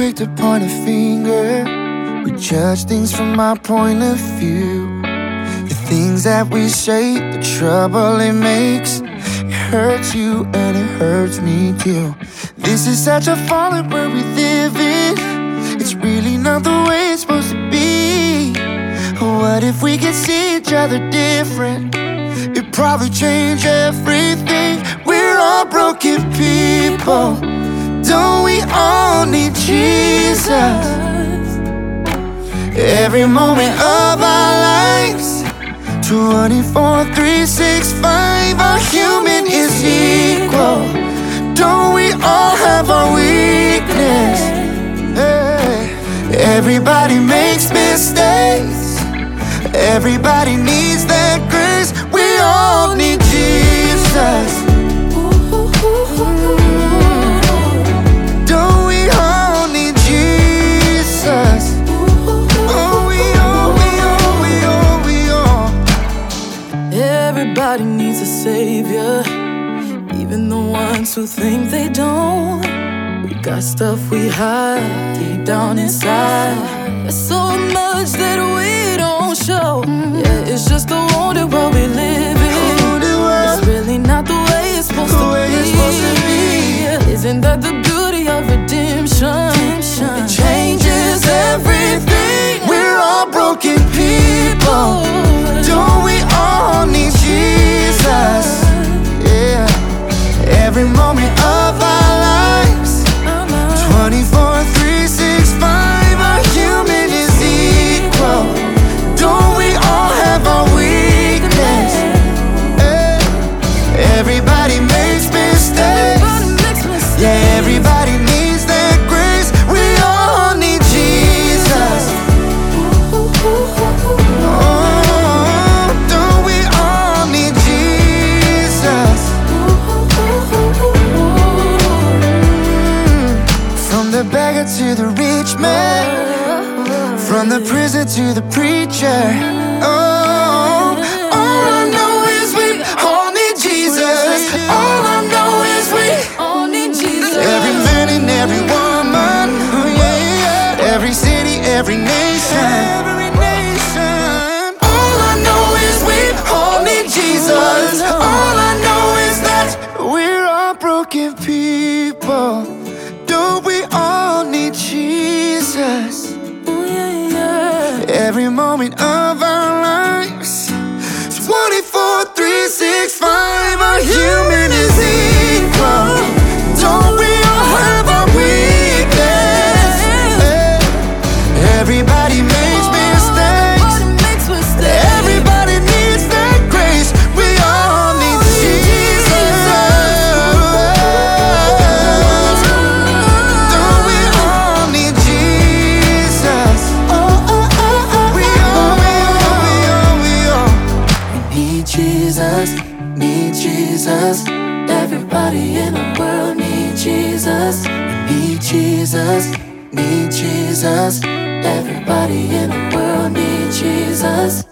quick to point a finger. We judge things from our point of view. The things that we say, the trouble it makes, it hurts you and it hurts me too. This is such a fallen world we live in. It's really not the way it's supposed to be. What if we could see each other different? It'd probably change everything. We're all broken people. Don't we all need Jesus? Every moment of our lives, 24, 3, 6, 5, our human is equal. Don't we all have our weakness? Hey. Everybody makes mistakes. Everybody needs that grace. We all need Jesus. Don't we all need Jesus? Oh, we all. Everybody needs a savior, even the ones who think they don't. We got stuff we hide deep down inside. There's so much that we don't show. Yeah, it's just a wounded world we live in. It's really not the way it's supposed to be. Isn't that the beauty of redemption? It changes everything. We're all broken people. Don't we all need Jesus? Yeah. Every moment of our lives, 24, 3, 6, 5, our human is equal. Don't we all have our weakness? Hey. Everybody makes mistakes. Yeah, everybody needs that grace. We all need Jesus. Oh, don't we all need Jesus? From the beggar to the rich man, from the prison to the preacher. Oh, all I know is we all need Jesus. All I know is we all need Jesus. every man and every woman, oh yeah, yeah. Every city, every nation, All I know is we all need Jesus. All I know is that we're all broken people. Don't we all need Jesus? Oh, yeah, yeah. Every moment of our lives, 24, 3, 6, 5, our human is equal. Don't we all have our weakness? Hey. Everybody makes mistakes. Everybody needs that grace. We all need Jesus. Don't we all need Jesus? We all. We need Jesus, need Jesus. Everybody in the world need Jesus. We need Jesus, need Jesus. Everybody in the world need Jesus.